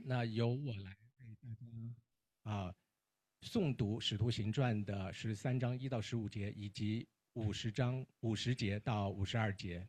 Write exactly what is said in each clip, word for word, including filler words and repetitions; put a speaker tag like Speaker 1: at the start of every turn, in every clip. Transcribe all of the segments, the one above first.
Speaker 1: 那由我来为大家啊诵读《使徒行传》的十三章一到十五节，以及五十章五十节到五十二节。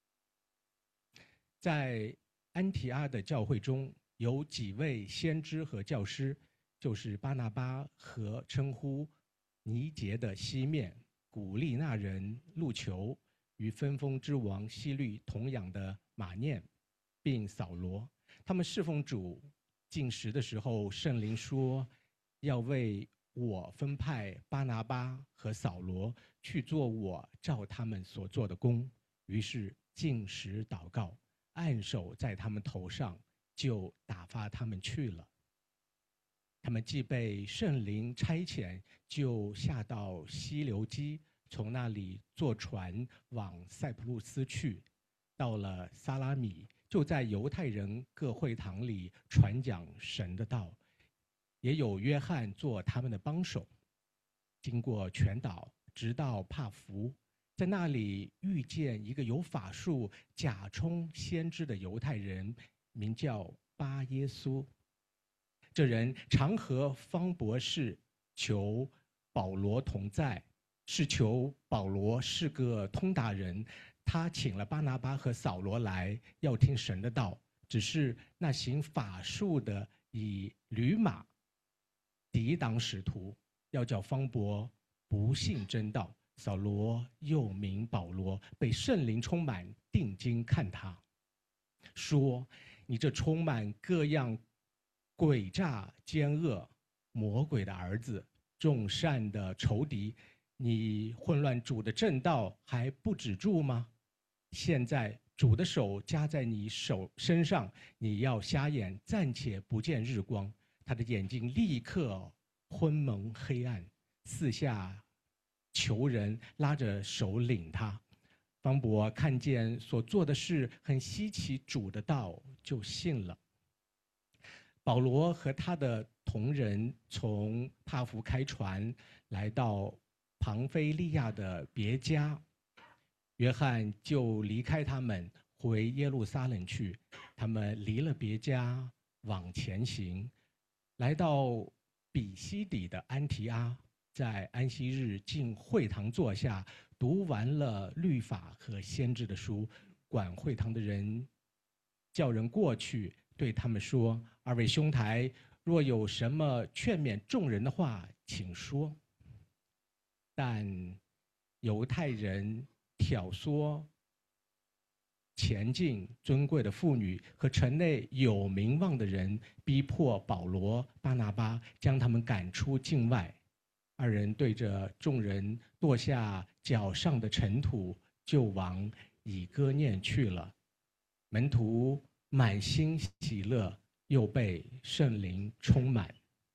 Speaker 1: 在安提阿的教会中，有几位先知和教师，就是巴拿巴和称呼尼结的西面、古利纳人路求与分封之王希律同养的马念，并扫罗。他们侍奉主进食的时候，圣灵说要为我分派巴拿巴和扫罗去做我照他们所做的工。于是进食祷告，按手在他们头上，就打发他们去了。他们既被圣灵差遣，就下到西流基，从那里坐船往塞浦路斯去。到了撒拉米，就在犹太人各会堂里传讲神的道，也有约翰做他们的帮手。经过全岛，直到帕福，在那里遇见一个有法术、假充先知的犹太人，名叫巴耶稣。这人常和方博士求保罗同在，是求保罗是个通达人。他请了巴拿巴和扫罗来，要听神的道。只是那行法术的以驴马抵挡使徒，要叫方伯不信真道。扫罗又名保罗，被圣灵充满，定睛看他，说：你这充满各样诡诈奸恶魔鬼的儿子，众善的仇敌，你混乱主的正道还不止住吗？现在主的手加在你手身上，你要瞎眼，暂且不见日光。他的眼睛立刻昏蒙黑暗，四下求人拉着手领他。方伯看见所做的事很稀奇主的道，就信了。保罗和他的同人从帕福开船，来到庞菲利亚的别家。约翰就离开他们，回耶路撒冷去。他们离了别家，往前行，来到比西底的安提阿，在安息日进会堂坐下，读完了律法和先知的书。管会堂的人叫人过去，对他们说：二位兄台，若有什么劝勉众人的话，请说。但犹太人挑唆前进尊贵的妇女和城内有名望的人，逼迫保罗、巴拿巴，将他们赶出境外。二人对着众人跺下脚上的尘土，就往以哥念去了。门徒满心喜乐，又被圣灵充满。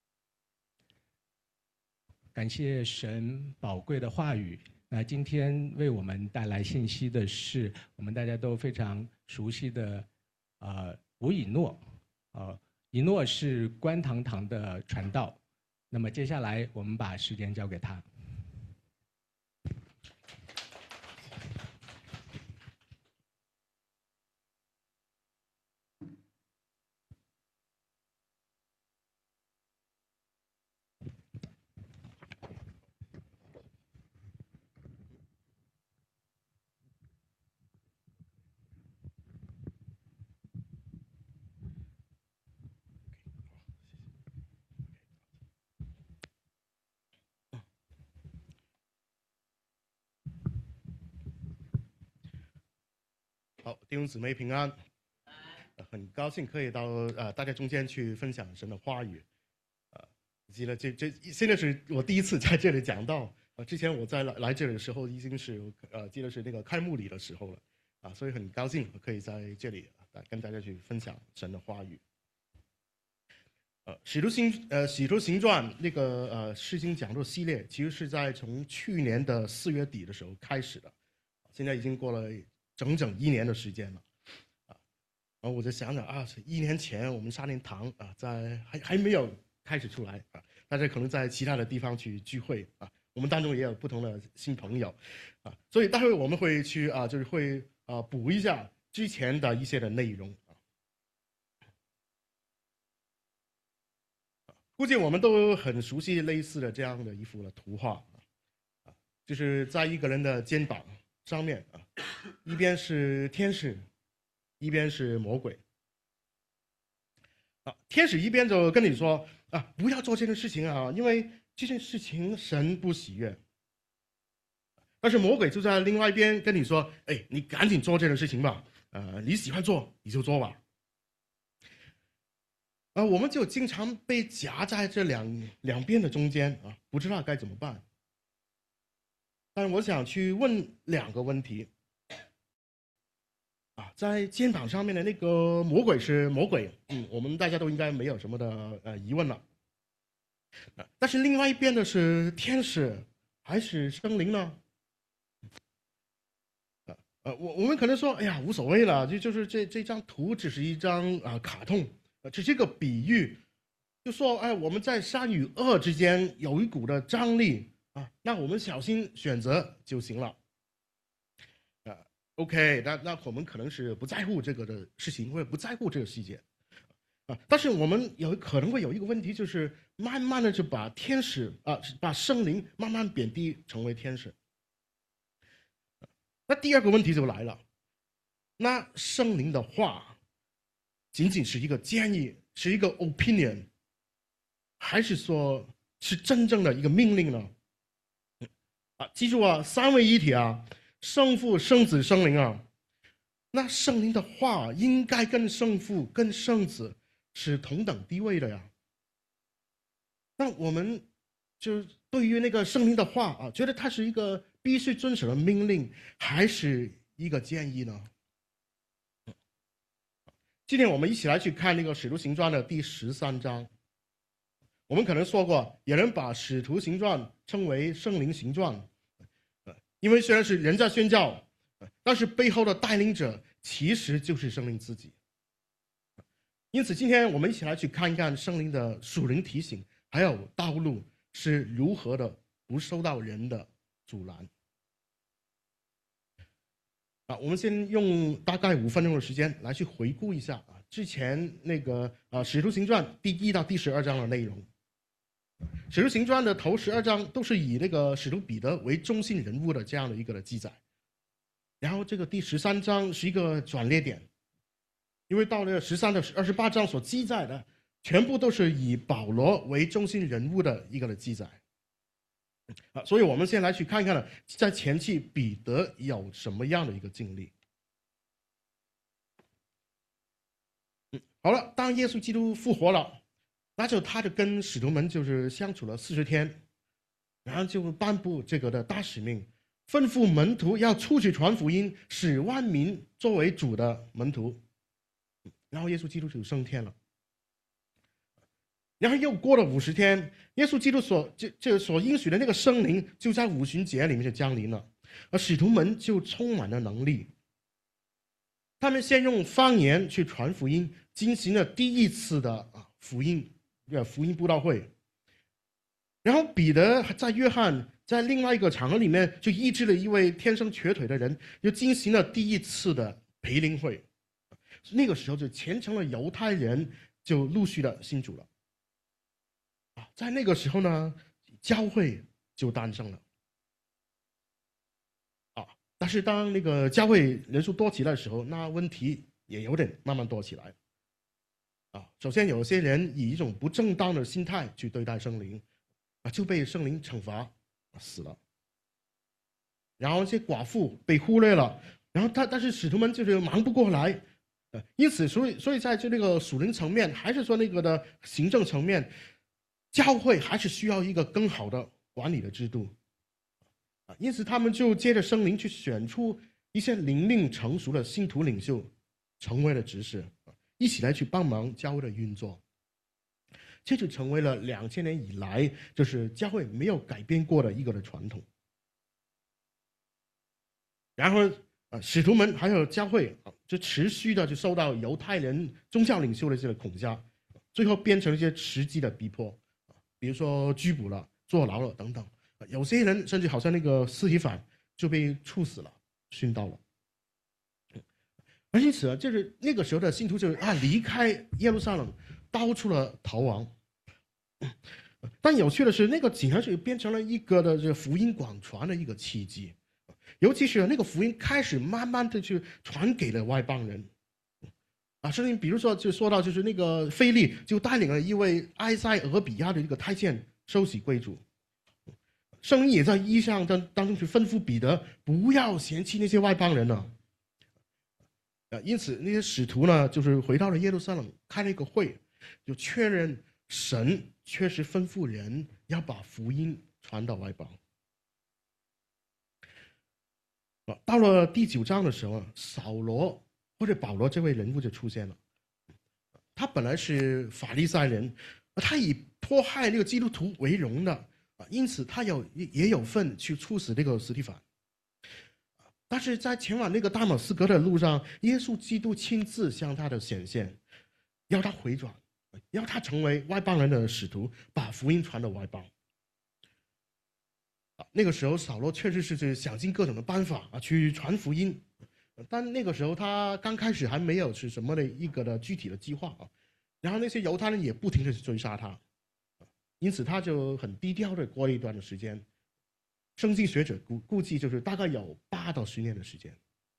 Speaker 1: 感谢神宝贵的话语。那今天为我们带来信息的是我们大家都非常熟悉的呃吴以诺。呃，以诺是观堂堂的传道。那么接下来我们把时间交给他。
Speaker 2: 好，弟兄姊妹平安，很高兴可以到呃大家中间去分享神的话语。呃，记得这这现在是我第一次在这里讲道，呃，之前我在来来这里的时候已经是呃记得是那个开幕礼的时候了，啊，所以很高兴可以在这里呃跟大家去分享神的话语。呃，使徒行呃使徒行传那个呃诗经讲座系列，其实是在从去年的四月底的时候开始的，现在已经过了整整一年的时间了，啊，然后我就想想啊，一年前我们沙林堂啊，在还还没有开始出来啊，大家可能在其他的地方去聚会啊，我们当中也有不同的新朋友，啊，所以待会我们会去啊，就是会啊补一下之前的一些的内容啊。 估计我们都很熟悉类似的这样的一幅的图画啊，就是在一个人的肩膀上面啊，一边是天使，一边是魔鬼。啊，天使一边就跟你说啊，不要做这件事情啊，因为这件事情神不喜悦。但是魔鬼就在另外一边跟你说，哎，你赶紧做这件事情吧，呃，你喜欢做你就做吧。啊，我们就经常被夹在这两两边的中间啊，不知道该怎么办。但是我想去问两个问题。啊，在肩膀上面的那个魔鬼是魔鬼，嗯，我们大家都应该没有什么的呃疑问了。啊，但是另外一边的是天使还是生灵呢？啊，呃，我我们可能说，哎呀，无所谓了，就就是这这张图只是一张啊卡通，呃，只是一个比喻，就说哎，我们在善与恶之间有一股的张力啊，那我们小心选择就行了。OK， 那那我们可能是不在乎这个的事情，或者不在乎这个细节，啊，但是我们有可能会有一个问题，就是慢慢的就把天使啊，把圣灵慢慢贬低成为天使。那第二个问题就来了，那圣灵的话，仅仅是一个建议，是一个 opinion， 还是说是真正的一个命令呢？啊，记住啊，三位一体啊。圣父、圣子、圣灵啊，那圣灵的话应该跟圣父、跟圣子是同等地位的呀。那我们就对于那个圣灵的话啊，觉得它是一个必须遵守的命令，还是一个建议呢？今天我们一起来去看那个《使徒行传》的第十三章。我们可能说过，有人把《使徒行传》称为圣灵行传。因为虽然是人在宣教，但是背后的带领者其实就是圣灵自己。因此，今天我们一起来去看一看圣灵的属灵提醒，还有道路是如何的不受到人的阻拦。啊，我们先用大概五分钟的时间来去回顾一下啊之前那个啊《使徒行传》第一到第十二章的内容。使徒行传的头十二章都是以那个使徒彼得为中心人物的这样的一个的记载，然后这个第十三章是一个转捩点，因为到了十三到二十八章所记载的全部都是以保罗为中心人物的一个的记载，啊，所以我们先来去看看呢，在前期彼得有什么样的一个经历。嗯，好了，当耶稣基督复活了。那就他就跟使徒们就是相处了四十天，然后就颁布这个的大使命，吩咐门徒要出去传福音，使万民作为主的门徒。然后耶稣基督就升天了。然后又过了五十天，耶稣基督所这这所应许的那个圣灵就在五旬节里面就降临了，而使徒们就充满了能力。他们先用方言去传福音，进行了第一次的啊福音。福音布道会，然后彼得在约翰在另外一个场合里面就医治了一位天生瘸腿的人，又进行了第一次的培灵会。那个时候就虔诚的犹太人就陆续的信主了。啊，在那个时候呢，教会就诞生了。啊，但是当那个教会人数多起来的时候，那问题也有点慢慢多起来。啊，首先有些人以一种不正当的心态去对待圣灵，啊，就被圣灵惩罚，死了。然后一些寡妇被忽略了，然后他但是使徒们就是忙不过来，呃，因此所以所以在这那个属灵层面，还是说那个的行政层面，教会还是需要一个更好的管理的制度，啊，因此他们就借着圣灵去选出一些灵命成熟的信徒领袖，成为了执事。一起来去帮忙教会的运作，这就成为了两千年以来就是教会没有改变过的一个的传统。然后啊，使徒们还有教会啊，就持续的就受到犹太人宗教领袖的这个恐吓，最后变成一些实际的逼迫，比如说拘捕了、坐牢了等等。有些人甚至好像那个司提反就被处死了、殉道了。而因此啊，就是那个时候的信徒就是啊离开耶路撒冷，到处的逃亡， 但有趣的是，那个竟然是变成了一个的这福音广传的一个契机，尤其是那个福音开始慢慢的去传给了外邦人。啊，圣经比如说就说到，就是那个腓利就带领了一位埃塞俄比亚的一个太监受洗归主。圣经也在意象当当中去吩咐彼得不要嫌弃那些外邦人呢。啊，因此那些使徒呢，就是回到了耶路撒冷，开了一个会，就确认神确实吩咐人要把福音传到外邦。啊，到了第九章的时候，扫罗或者保罗这位人物就出现了。他本来是法利赛人，他以迫害那个基督徒为荣的，因此他有也有份去处死这个司提反。但是在前往那个大马士革的路上，耶稣基督亲自向他的显现，要他回转，要他成为外邦人的使徒，把福音传到外邦。那个时候扫罗确实是想尽各种的办法啊去传福音，但那个时候他刚开始还没有是什么的一个的具体的计划啊。然后那些犹太人也不停的追杀他，因此他就很低调的过了一段的时间。圣经学者估估计就是大概有八到十年的时间。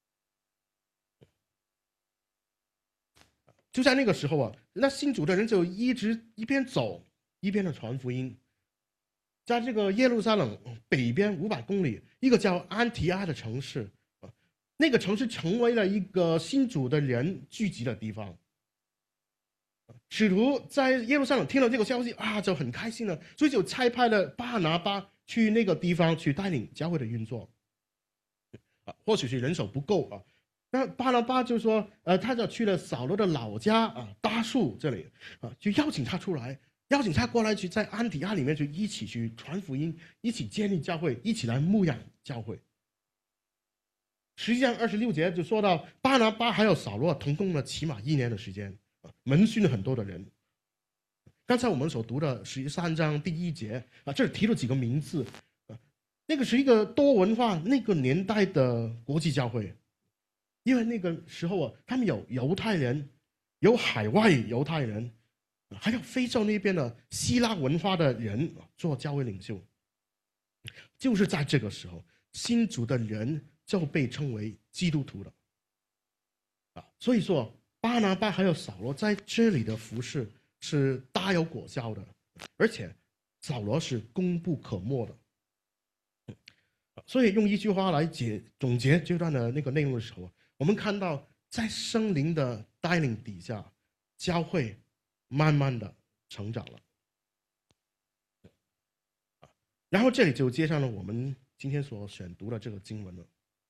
Speaker 2: 就在那个时候啊，那信主的人就一直一边走一边的传福音。在这个耶路撒冷北边五百公里，一个叫安提阿的城市，那个城市成为了一个信主的人聚集的地方。使徒在耶路撒冷听了这个消息啊，就很开心了，所以就差派了巴拿巴去那个地方去带领教会的运作。啊，或许是人手不够啊，那巴拿巴就说，呃，他就去了扫罗的老家啊，大树这里啊，就邀请他出来，邀请他过来去在安提阿里面去一起去传福音，一起建立教会，一起来牧养教会。实际上二十六节就说到，巴拿巴还有扫罗同工了起码一年的时间，门训了很多的人。刚才我们所读的十三章第一节啊，这里提了几个名字啊，那个是一个多文化那个年代的国际教会，因为那个时候啊，他们有犹太人，有海外犹太人，还有非洲那边的希腊文化的人做教会领袖。就是在这个时候，信主的人就被称为基督徒了啊，所以说巴拿巴还有扫罗在这里的服事是大有果效的，而且扫罗是功不可没的。所以用一句话来解总结这段的那个内容的时候，我们看到在圣灵的带领底下，教会慢慢的成长了。然后这里就接上了我们今天所选读的这个经文了。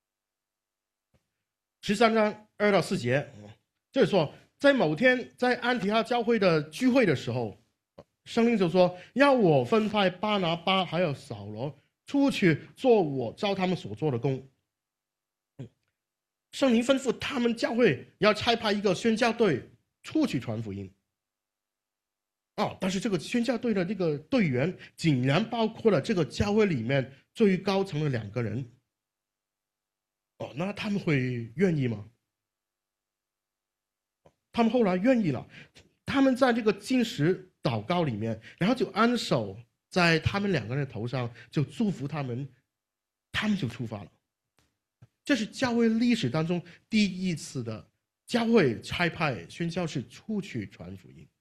Speaker 2: 十三章二到四节，就是说，在某天在安提阿教会的聚会的时候，圣灵就说要我分派巴拿巴还有扫罗出去做我照他们所做的工。圣灵吩咐他们教会要差派一个宣教队出去传福音。哦，但是这个宣教队的这个队员竟然包括了这个教会里面最高层的两个人。哦，那他们会愿意吗？他们后来愿意了，他们在这个禁食祷告里面，然后就安手在他们两个人的头上，就祝福他们，他们就出发了。这是教会历史当中第一次的教会差派宣教士出去传福音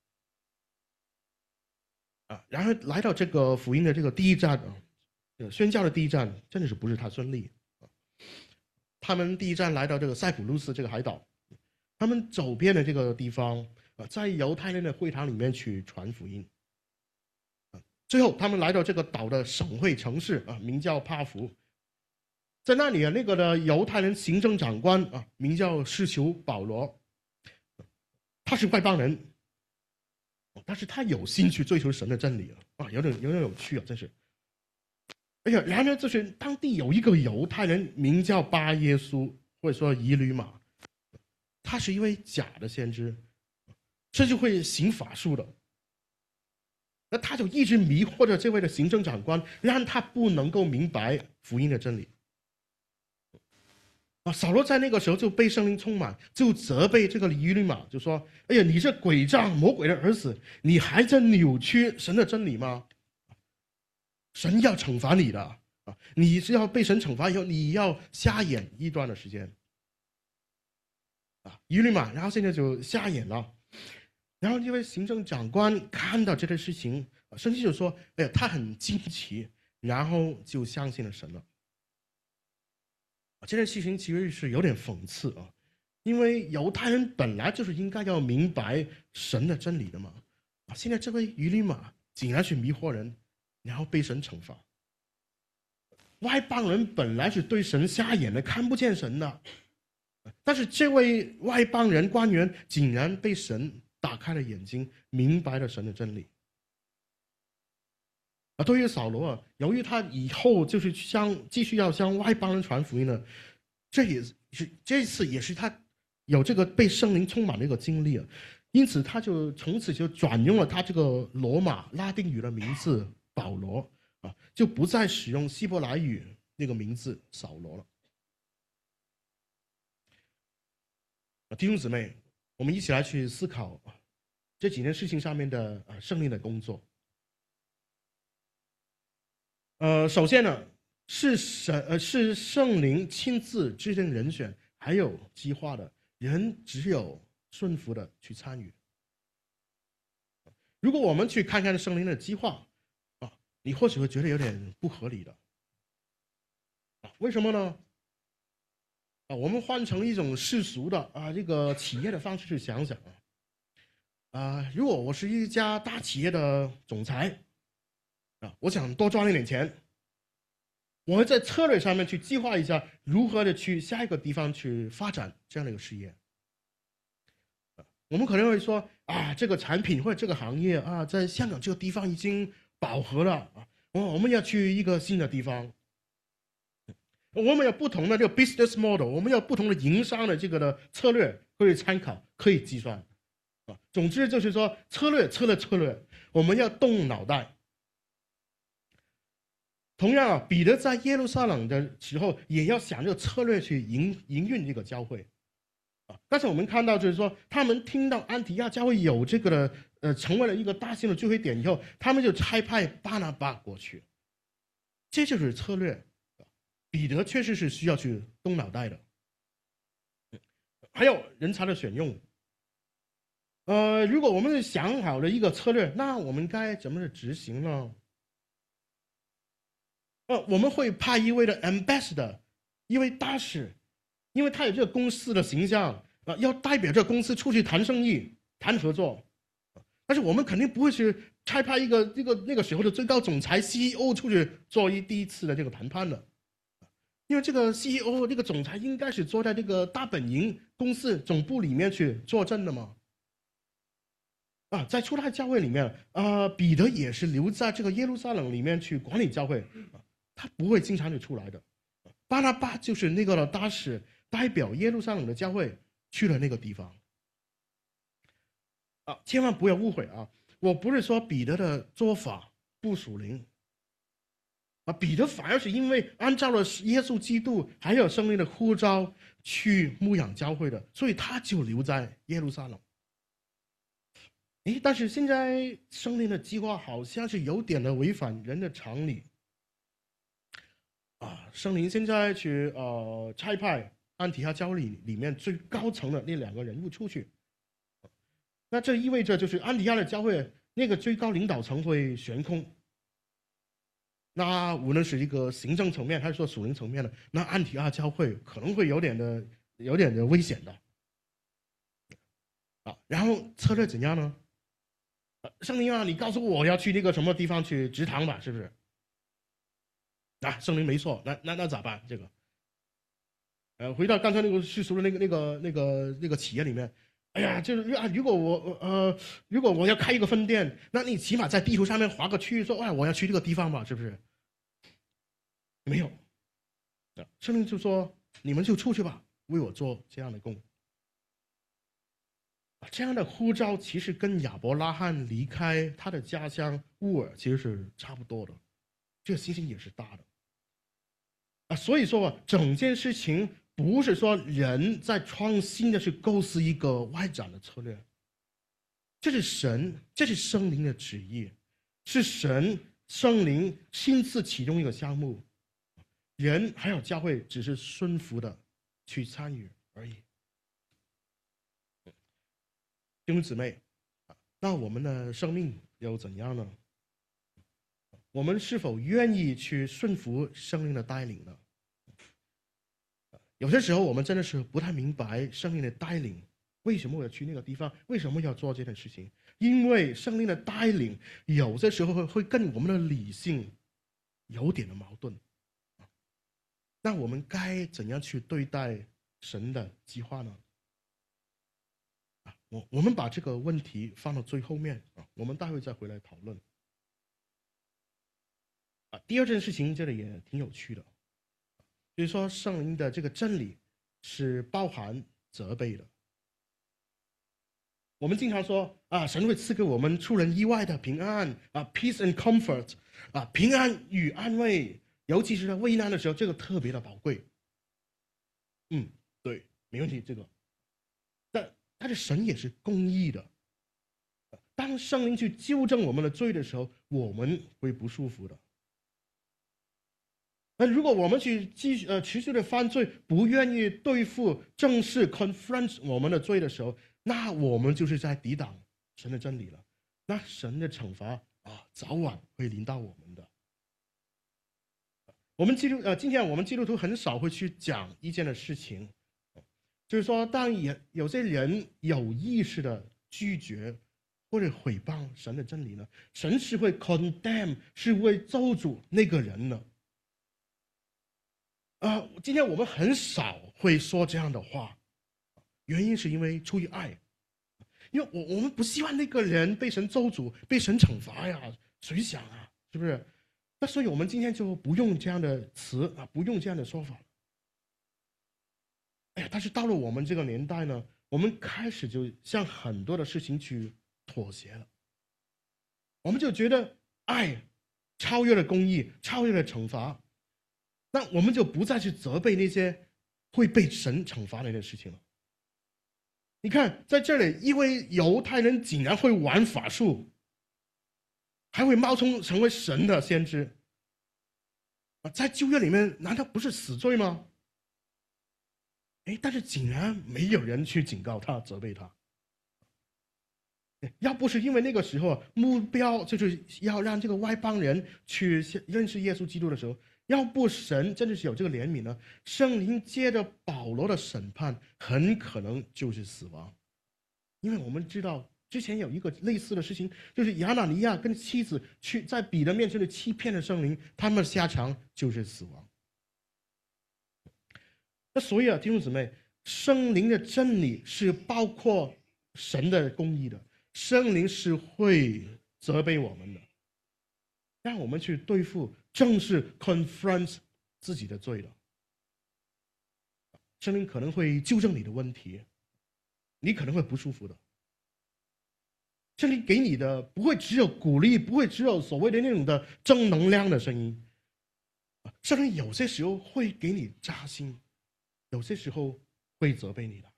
Speaker 2: 啊。然后来到这个福音的这个第一站啊，宣教的第一站真的是不是太顺利。他们第一站来到这个塞浦路斯这个海岛，他们走遍了这个地方，在犹太人的会堂里面去传福音。最后他们来到这个岛的省会城市啊，名叫帕福。在那里啊，那个的犹太人行政长官啊，名叫施求保罗，他是外邦人，但是他有心去追求神的真理啊，啊，有点有点有趣啊，真是。哎呀，然而就是当地有一个犹太人名叫巴耶稣，或者说以吕马，他是一位假的先知，甚至会行法术的。那他就一直迷惑着这位的行政长官，让他不能够明白福音的真理。 啊，扫罗在那个时候就被圣灵充满，就责备这个以利马，就说：“哎呀，你这诡诈魔鬼的儿子，你还在扭曲神的真理吗？神要惩罚你的啊！你是要被神惩罚以后，你要瞎眼一段的时间啊！以利马，然后现在就瞎眼了。然后因为行政长官看到这个事情，圣经就说：哎呀，他很惊奇，然后就相信了神了。这件事情其实是有点讽刺啊，因为犹太人本来就是应该要明白神的真理的嘛，啊，现在这位以利马竟然去迷惑人，然后被神惩罚。外邦人本来是对神瞎眼的，看不见神的，但是这位外邦人官员竟然被神打开了眼睛，明白了神的真理。啊，对于扫罗啊，由于他以后就是向继续要向外邦人传福音呢，这也是这次也是他有这个被圣灵充满的一个经历啊，因此他就从此就转用了他这个罗马拉丁语的名字保罗啊，就不再使用希伯来语那个名字扫罗了。啊，弟兄姊妹，我们一起来去思考这几件事情上面的啊圣灵的工作。呃，首先呢，是神呃是圣灵亲自制定人选，还有计划的，人只有顺服的去参与。如果我们去看看圣灵的计划啊，你或许会觉得有点不合理的啊，为什么呢？啊，我们换成一种世俗的啊这个企业的方式去想想啊，啊，如果我是一家大企业的总裁。啊，我想多赚一点钱，我会在策略上面去计划一下如何的去下一个地方去发展这样的一个事业。我们可能会说啊，这个产品或者这个行业啊，在香港这个地方已经饱和了啊，我我们要去一个新的地方。我们有不同的这个 business model， 我们有不同的营商的这个的策略可以参考，可以计算啊。总之就是说，策略策略策略，我们要动脑袋。同样啊，彼得在耶路撒冷的时候也要想这个策略去营营运这个教会，啊，但是我们看到就是说，他们听到安提亚教会有这个的，呃，成为了一个大型的聚会点以后，他们就差派巴拿巴过去，这就是策略。彼得确实是需要去动脑袋的，还有人才的选用。呃，如果我们想好了一个策略，那我们该怎么去执行呢？呃，我们会派一位的 ambassador， 一位大使，因为他有这个公司的形象啊、呃，要代表这个公司出去谈生意、谈合作。但是我们肯定不会去差派一个这个那个时候的最高总裁 C E O 出去做一第一次的这个谈判的，因为这个 C E O 这个总裁应该是坐在这个大本营公司总部里面去坐镇的嘛。啊，在初代教会里面，啊、呃，彼得也是留在这个耶路撒冷里面去管理教会。他不会经常就出来的，巴拿巴就是那个大使，代表耶路撒冷的教会去了那个地方。啊，千万不要误会啊！我不是说彼得的做法不属灵，啊，彼得反而是因为按照了耶稣基督还有圣灵的呼召去牧养教会的，所以他就留在耶路撒冷。诶，但是现在圣灵的计划好像是有点的违反人的常理。啊，圣灵现在去呃差派安提阿教会里里面最高层的那两个人物出去，那这意味着就是安提阿的教会那个最高领导层会悬空。那无论是一个行政层面还是说属灵层面的，那安提阿教会可能会有点的有点的危险的。啊，然后策略怎样呢？圣灵啊，你告诉我要去那个什么地方去植堂吧，是不是？啊，圣灵没错，那那那咋办？这个，呃，回到刚才那个世俗的那个那个那个那个企业里面，哎呀，就是啊，如果我呃，如果我要开一个分店，那你起码在地图上面划个区域，说，哎，我要去这个地方吧，是不是？没有，啊，圣灵就说，你们就出去吧，为我做这样的工。这样的呼召其实跟亚伯拉罕离开他的家乡乌尔其实是差不多的，这个信心也是大的。啊，所以说啊，整件事情不是说人在创新的去构思一个外展的策略，这是神，这是圣灵的旨意，是神圣灵亲自启动一个项目，人还有教会只是顺服的去参与而已。弟兄姊妹，那我们的生命又怎样呢？我们是否愿意去顺服圣灵的带领呢？有些时候我们真的是不太明白圣灵的带领，为什么我要去那个地方，为什么要做这件事情？因为圣灵的带领有些时候会跟我们的理性有点的矛盾。那我们该怎样去对待神的计划呢？我我们把这个问题放到最后面啊，我们待会再回来讨论。啊，第二件事情这里也挺有趣的，就是说圣灵的这个真理是包含责备的。我们经常说啊，神会赐给我们出人意外的平安啊 ，peace and comfort 啊，平安与安慰，尤其是在危难的时候，这个特别的宝贵。嗯，对，没问题，这个。但但是神也是公义的，当圣灵去纠正我们的罪的时候，我们会不舒服的。那如果我们去继续呃持续的犯罪，不愿意对付、正视、confront 我们的罪的时候，那我们就是在抵挡神的真理了。那神的惩罚啊，早晚会临到我们的。我们基督呃，今天我们基督徒很少会去讲一件的事情，就是说，当也有些人有意识的拒绝或者毁谤神的真理呢，神是会 condemn， 是会咒诅那个人呢。啊、呃，今天我们很少会说这样的话，原因是因为出于爱，因为我我们不希望那个人被神咒诅、被神惩罚呀，谁想啊，是不是？那所以我们今天就不用这样的词啊，不用这样的说法。哎呀，但是到了我们这个年代呢，我们开始就向很多的事情去妥协了，我们就觉得爱超越了公义，超越了惩罚。那我们就不再去责备那些会被神惩罚的那些事情了。你看，在这里，因为犹太人竟然会玩法术，还会冒充成为神的先知，啊，在旧约里面，难道不是死罪吗？哎，但是竟然没有人去警告他、责备他。要不是因为那个时候目标就是要让这个外邦人去认识耶稣基督的时候，要不神真的是有这个怜悯呢，圣灵借着保罗的审判，很可能就是死亡。因为我们知道之前有一个类似的事情，就是亚拿尼亚跟妻子去在彼得面前的欺骗了圣灵，他们的下场就是死亡。那所以啊，弟兄姊妹，圣灵的真理是包括神的公义的，圣灵是会责备我们的，让我们去对付、正视、confront 自己的罪的。圣灵可能会纠正你的问题，你可能会不舒服的。圣灵给你的不会只有鼓励，不会只有所谓的那种的正能量的声音。圣灵有些时候会给你扎心，有些时候会责备你的。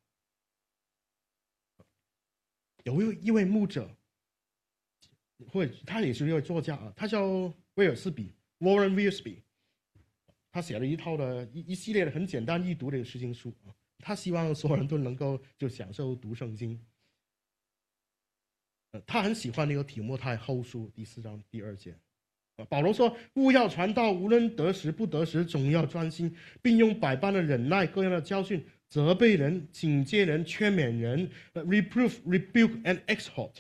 Speaker 2: 有一一位牧者，或者他也是一位作家啊，他叫威尔斯比 （Warren Wiersbe），他写了一套的一一系列的很简单易读的诗经书啊。他希望所有人都能够就享受读圣经。他很喜欢那个提摩太后书第四章第二节，保罗说：“务要传道，无论得时不得时，总要专心，并用百般的忍耐、各样的教训，责备人、警戒人、劝勉人 ，reproof, rebuke and exhort。”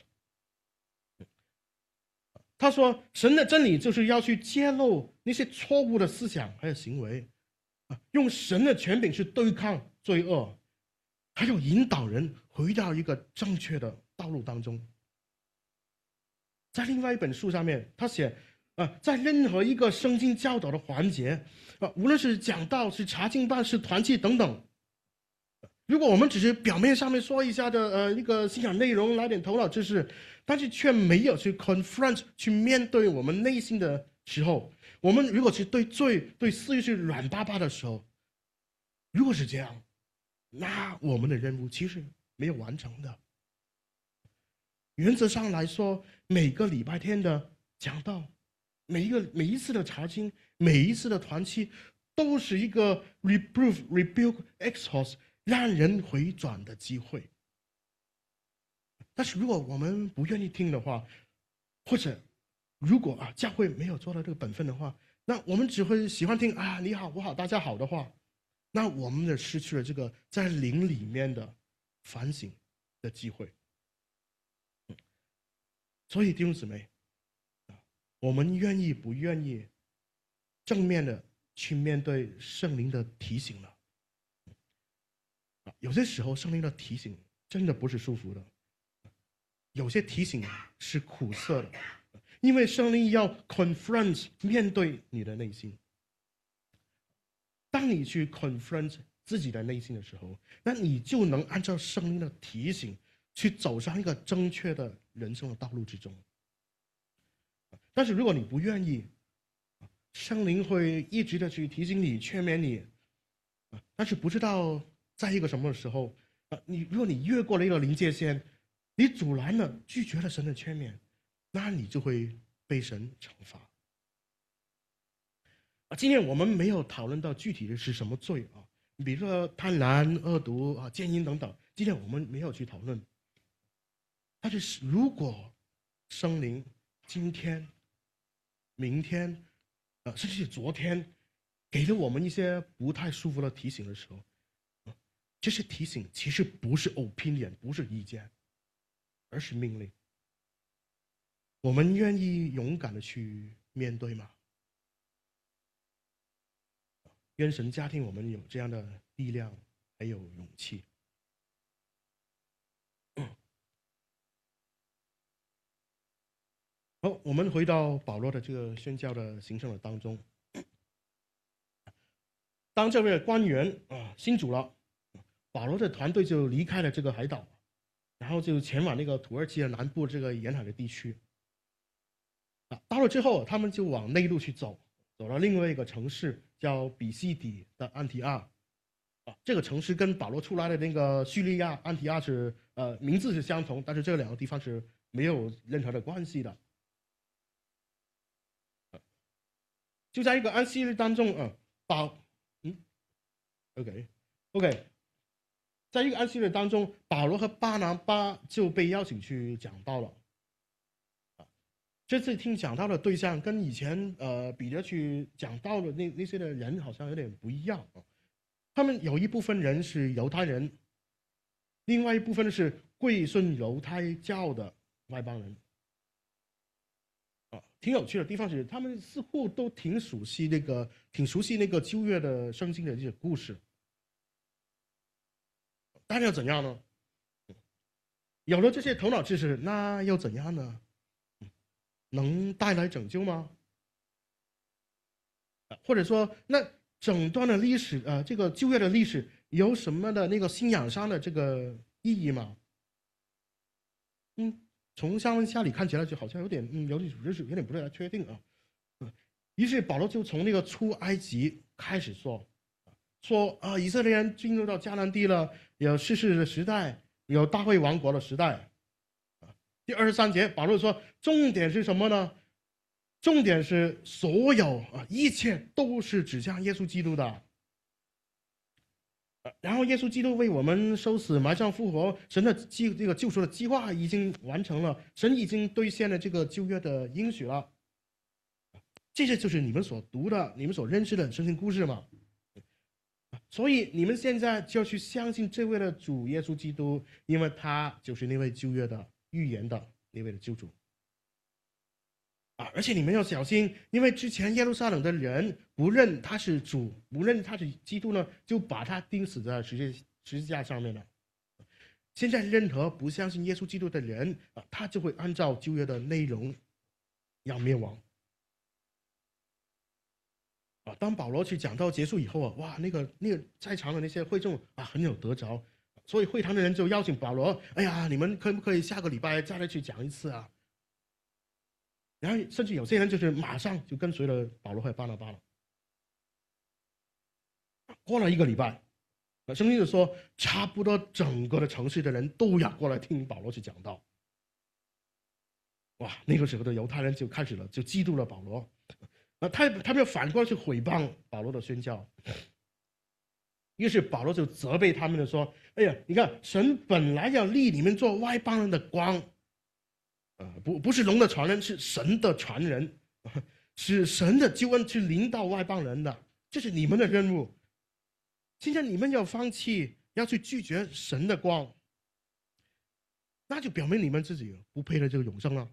Speaker 2: 他说：“神的真理就是要去揭露那些错误的思想还有行为，用神的权柄去对抗罪恶，还有引导人回到一个正确的道路当中。”在另外一本书上面，他写，呃，在任何一个圣经教导的环节，啊、呃，无论是讲道、是查经班、是团契等等，如果我们只是表面上面说一下的，呃，一个信仰内容，来点头脑知识，但是却没有去 confront 去面对我们内心的时候，我们如果是对罪、对私欲是软巴巴的时候， 如果是这样，那我们的任务其实没有完成的。原则上来说，每个礼拜天的讲道，每一个每一次的查经，每一次的团契，都是一个 reproof rebuke exhort 让人回转的机会。但是如果我们不愿意听的话，或者如果啊教会没有做到这个本分的话，那我们只会喜欢听啊你好我好大家好的话，那我们就失去了这个在灵里面的反省的机会。所以弟兄姊妹，我们愿意不愿意正面的去面对圣灵的提醒呢？有些时候圣灵的提醒真的不是舒服的，有些提醒是苦涩的，因为圣灵要 confront 面对你的内心。当你去 confront 自己的内心的时候，那你就能按照圣灵的提醒去走上一个正确的人生的道路之中。但是如果你不愿意，圣灵会一直的去提醒你劝勉你，但是不知道在一个什么时候，你如果你越过了一个临界线，你阻拦了拒绝了神的劝勉，那你就会被神惩罚。啊，今天我们没有讨论到具体的是什么罪啊，比如说贪婪、恶毒啊、奸淫等等，今天我们没有去讨论。但是如果圣灵今天、明天，呃，甚至是昨天，给了我们一些不太舒服的提醒的时候，这些提醒其实不是 opinion， 不是意见，而是命令。我们愿意勇敢的去面对吗？愿神加添我们有这样的力量，还有勇气。好，我们回到保罗的这个宣教的行程的当中。当这位官员啊信主了，保罗的团队就离开了这个海岛，然后就前往那个土耳其的南部这个沿海的地区。啊，到了之后，他们就往内陆去走，走到另外一个城市叫比西底的安提阿。啊，这个城市跟保罗出来的那个叙利亚安提阿是呃名字是相同，但是这两个地方是没有任何的关系的。就在一个安息日当中，啊，保，嗯 ，OK，OK，、OK, OK, 在一个安息日当中，保罗和巴拿巴就被邀请去讲道了。啊，这次听讲道的对象跟以前呃彼得去讲道的那那些的人好像有点不一样啊。他们有一部分人是犹太人，另外一部分是归顺犹太教的外邦人。啊，挺有趣的地方是，他们似乎都挺熟悉那个，挺熟悉那个旧约的圣经的这些故事。但又怎样呢？有了这些头脑知识，那又怎样呢？能带来拯救吗？或者说，那整段的历史，呃，这个旧约的历史有什么的那个信仰上的这个意义吗？嗯。从上文下理看起来就好像有点，嗯，有点有点有点不太确定啊。于是保罗就从那个出埃及开始说，说啊，以色列人进入到迦南地了，有士师的时代，有大卫王国的时代。第二十三节，保罗说，重点是什么呢？重点是所有啊，一切都是指向耶稣基督的。然后耶稣基督为我们受死埋葬复活，神的计这个救赎的计划已经完成了，神已经兑现了这个旧约的应许了。这些就是你们所读的、你们所认识的圣经故事嘛。所以你们现在就要去相信这位的主耶稣基督，因为他就是那位旧约的预言的那位的救主。啊，而且你们要小心，因为之前耶路撒冷的人不认他是主，不认他是基督呢，就把他钉死在十字十字架上面了。现在任何不相信耶稣基督的人啊，他就会按照旧约的内容要灭亡。啊，当保罗去讲道结束以后啊，哇，那个那个在场的那些会众啊，很有得着，所以会堂的人就邀请保罗，哎呀，你们可不可以下个礼拜再来去讲一次啊？然后甚至有些人就是马上就跟随了保罗和巴拿巴了。过了一个礼拜， 圣经就说，差不多整个的城市的人都要过来听保罗去讲道。哇，那个时候的犹太人就开始了，就嫉妒了保罗。那他他们又反过来去诽谤保罗的宣教。于是保罗就责备他们的说：“哎呀，你看，神本来要立你们做外邦人的光，呃，不不是龙的传人，是神的传人，是神的救恩去领导外邦人的，这是你们的任务。现在你们要放弃，要去拒绝神的光，那就表明你们自己不配得这个永生啊。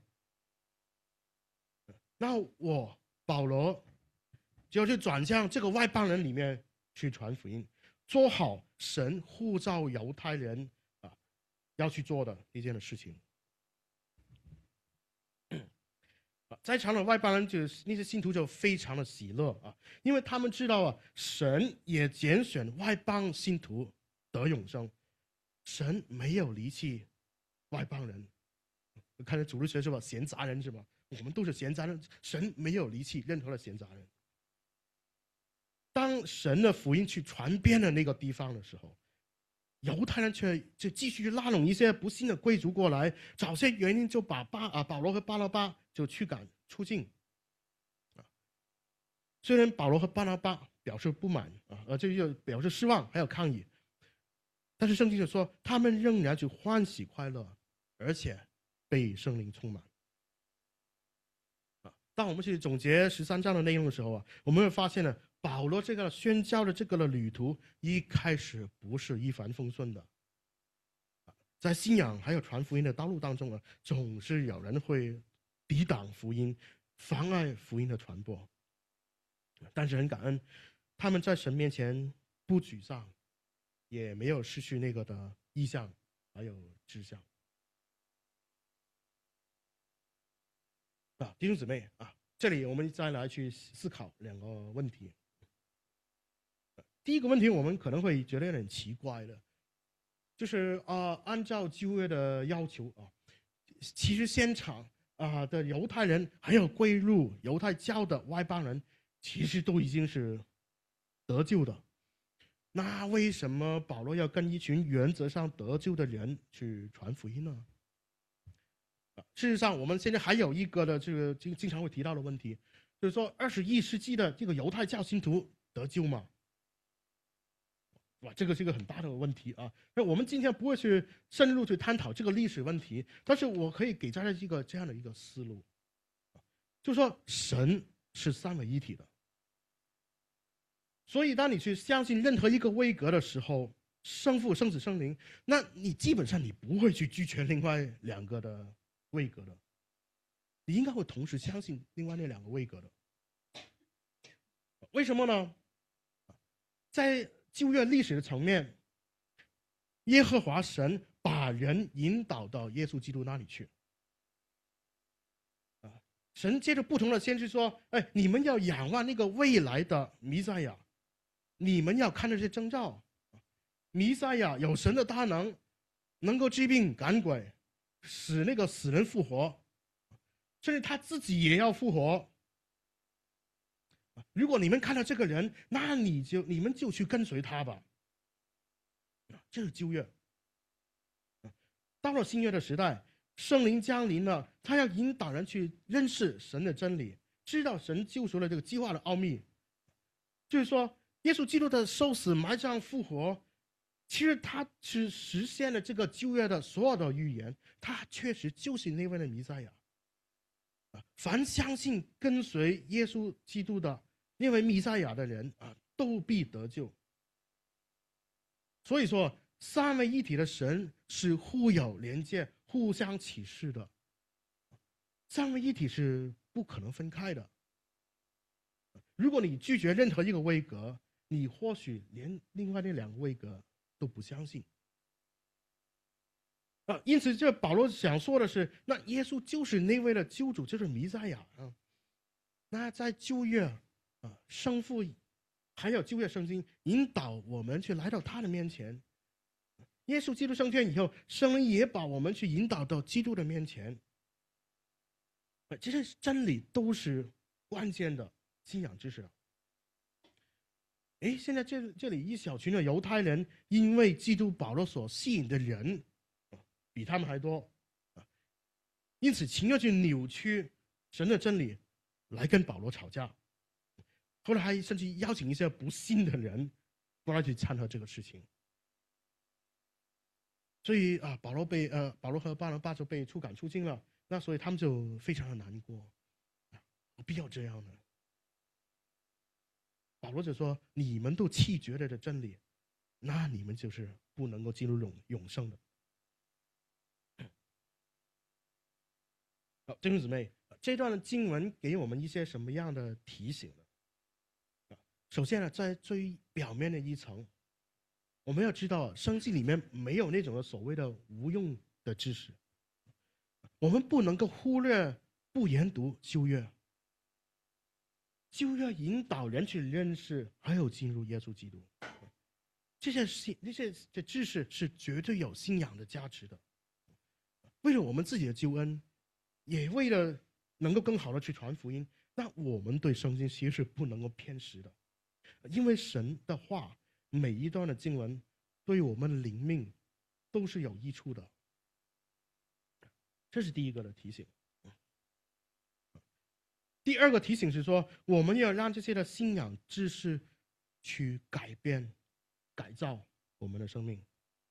Speaker 2: 那我保罗就要去转向这个外邦人里面去传福音。”做好神呼召犹太人啊要去做的一件的事情。在场的外邦人就那些信徒就非常的喜乐啊，因为他们知道啊，神也拣选外邦信徒得永生，神没有离弃外邦人。看着主日学是吧？闲杂人是吧？我们都是闲杂人，神没有离弃任何的闲杂人。当神的福音去传遍了那个地方的时候，犹太人却就继续拉拢一些不信的贵族过来，找些原因就把巴啊保罗和巴拿巴就驱赶出境。虽然保罗和巴拿巴表示不满啊，而且又表示失望，还有抗议，但是圣经就说他们仍然就欢喜快乐，而且被圣灵充满。当我们去总结十三章的内容的时候啊，我们会发现呢，保罗这个宣教的这个的旅途一开始不是一帆风顺的，在信仰还有传福音的道路当中啊，总是有人会抵挡福音，妨碍福音的传播。但是很感恩，他们在神面前不沮丧，也没有失去那个的意向还有志向。啊，弟兄姊妹啊，这里我们再来去思考两个问题。第一个问题，我们可能会觉得有点奇怪的，就是啊、呃，按照旧约的要求啊，其实现场啊、呃、的犹太人还有归入犹太教的外邦人，其实都已经是得救的。那为什么保罗要跟一群原则上得救的人去传福音呢？事实上，我们现在还有一个的这个经经常会提到的问题，就是说二十一世纪的这个犹太教信徒得救吗？哇，这个是一个很大的问题啊！那我们今天不会去深入去探讨这个历史问题，但是我可以给大家一个这样的一个思路，就是说神是三位一体的，所以当你去相信任何一个位格的时候，圣父、圣子、圣灵，那你基本上你不会去拒绝另外两个的位格的，你应该会同时相信另外那两个位格的。为什么呢？在旧约历史的层面，耶和华神把人引导到耶稣基督那里去。啊，神借着不同的先知说：“哎，你们要仰望那个未来的弥赛亚，你们要看这些征兆。弥赛亚有神的大能，能够治病赶鬼，使那个死人复活，甚至他自己也要复活。如果你们看到这个人，那你就你们就去跟随他吧。”这是旧约。到了新约的时代，圣灵降临了，他要引导人去认识神的真理，知道神救赎的这个计划的奥秘。就是说，耶稣基督的受死、埋葬、复活，其实他是实现了这个旧约的所有的预言，他确实就是那位的弥赛亚。凡相信跟随耶稣基督的那位弥赛亚的人啊，都必得救。所以说，三位一体的神是互有连接、互相启示的。三位一体是不可能分开的。如果你拒绝任何一个位格，你或许连另外那两个位格都不相信。啊，因此，这保罗想说的是，那耶稣就是那位的救主，就是弥赛亚啊。那在旧约啊，圣父还有旧约圣经引导我们去来到他的面前。耶稣基督升天以后，圣灵也把我们去引导到基督的面前。这些真理都是关键的信仰知识。 哎，现在这这里一小群的犹太人，因为基督保罗所吸引的人比他们还多，因此情愿去扭曲神的真理，来跟保罗吵架。后来还甚至邀请一些不信的人过来去掺和这个事情。所以啊，保罗被呃保罗和巴拿巴就被出赶出境了，那所以他们就非常的难过，有必要这样呢？保罗就说：“你们都弃绝了的真理，那你们就是不能够进入永永生的。”好，弟兄姊妹，这段的经文给我们一些什么样的提醒呢？首先呢，在最表面的一层，我们要知道，圣经里面没有那种所谓的无用的知识，我们不能够忽略不研读旧约。就要引导人去认识，还有进入耶稣基督。这些信、这些这知识是绝对有信仰的价值的。为了我们自己的救恩，也为了能够更好的去传福音，那我们对圣经其实是不能够偏食的，因为神的话每一段的经文对我们的灵命都是有益处的。这是第一个的提醒。第二个提醒是说，我们要让这些的信仰知识去改变、改造我们的生命。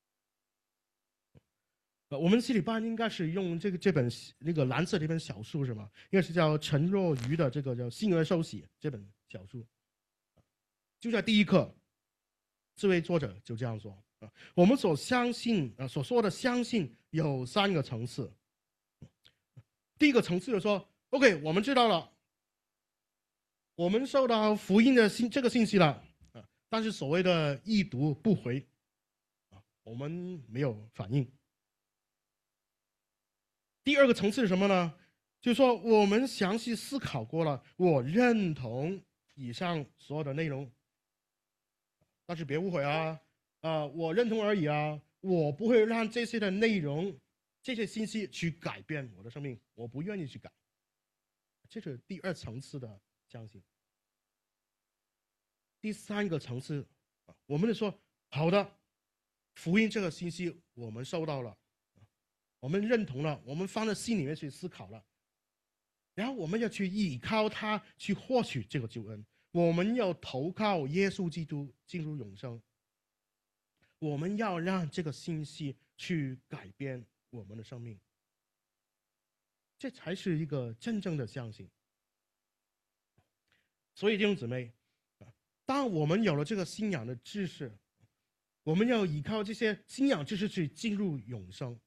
Speaker 2: 呃，我们七里班应该是用这个这本那个蓝色这本小书是吗？应该是叫陈若愚的这个叫《信而受洗》这本小书。就在第一课，这位作者就这样说啊：我们所相信啊、呃、所说的相信有三个层次。第一个层次就说 ，OK， 我们知道了。我们收到福音的信这个信息了，但是所谓的已读不回，我们没有反应。第二个层次是什么呢？就是说我们详细思考过了，我认同以上所有的内容，但是别误会啊，啊、呃，我认同而已啊，我不会让这些的内容、这些信息去改变我的生命，我不愿意去改。这是第二层次的相信。第三个层次，我们就说好的，福音这个信息我们收到了，我们认同了，我们放在心里面去思考了，然后我们要去依靠它去获取这个救恩，我们要投靠耶稣基督进入永生，我们要让这个信息去改变我们的生命，这才是一个真正的相信。所以弟兄姊妹，当我们有了这个信仰的知识，我们要依靠这些信仰知识去进入永生。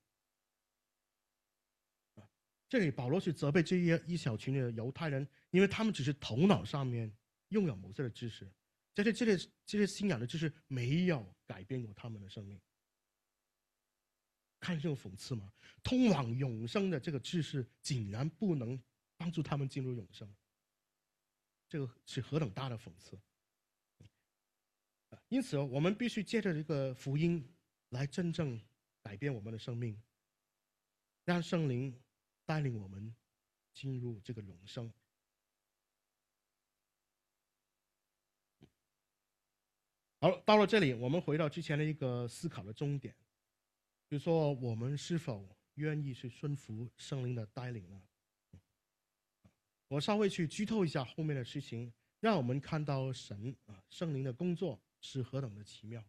Speaker 2: 这里保罗去责备这一一小群的犹太人，因为他们只是头脑上面拥有某些的知识，但是这些这些信仰的知识没有改变过他们的生命。看这种讽刺吗？通往永生的这个知识竟然不能帮助他们进入永生，这个是何等大的讽刺！因此，我们必须借着这个福音来真正改变我们的生命，让圣灵带领我们进入这个永生。好，到了这里，我们回到之前的一个思考的终点，就是说，我们是否愿意去顺服圣灵的带领呢？我稍微去剧透一下后面的事情，让我们看到神啊圣灵的工作是何等的奇妙。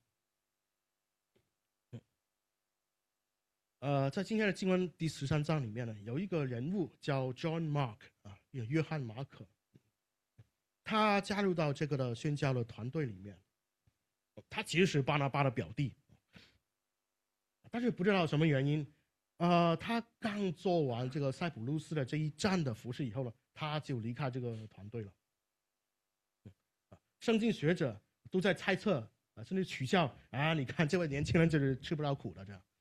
Speaker 2: 呃，在今天的经文第十三章里面呢，有一个人物叫 John Mark 啊，约翰马可，他加入到这个的宣教的团队里面。他其实是巴拿巴的表弟，但是不知道什么原因，呃，他刚做完这个塞浦路斯的这一站的服事以后呢，他就离开这个团队了。圣经学者都在猜测啊，甚至取笑啊，你看这位年轻人就是吃不了苦的这样。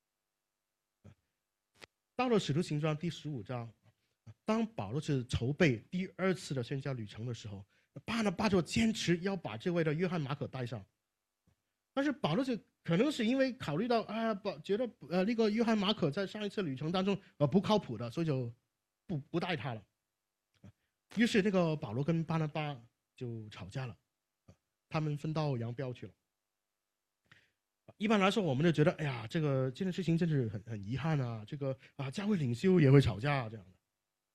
Speaker 2: 到了使徒行传第十五章，当保罗是筹备第二次的宣教旅程的时候，巴拿巴就坚持要把这位的约翰马可带上，但是保罗就可能是因为考虑到啊，觉得呃那个约翰马可在上一次旅程当中呃不靠谱的，所以就不不带他了。于是那个保罗跟巴拿巴就吵架了， 他们分道扬镳去了。一般来说，我们就觉得，哎呀，这个这件事情真是很很遗憾啊，这个啊，教会领袖也会吵架这样的。